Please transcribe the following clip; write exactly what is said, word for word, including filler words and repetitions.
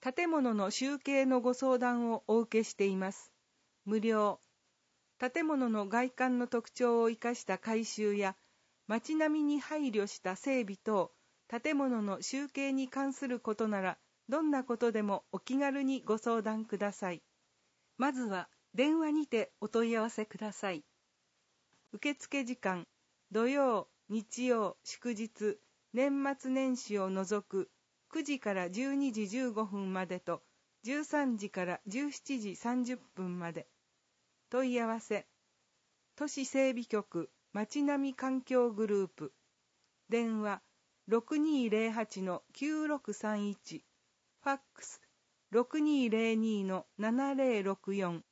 建物の集計のご相談をお受けしています。無料。建物の外観の特徴を生かした改修や、街並みに配慮した整備等、建物の集計に関することなら、どんなことでもお気軽にご相談ください。まずは電話にてお問い合わせください。受付時間、土曜、日曜、祝日、年末年始を除くくじからじゅうにじじゅうごふんまでとじゅうさんじからじゅうしちじさんじゅっぷんまで。問い合わせ、都市整備局街並み環境グループ。電話 ろくにーぜろはちのきゅうろくさんいち、ファックス ろくにーぜろにのななぜろろくよん。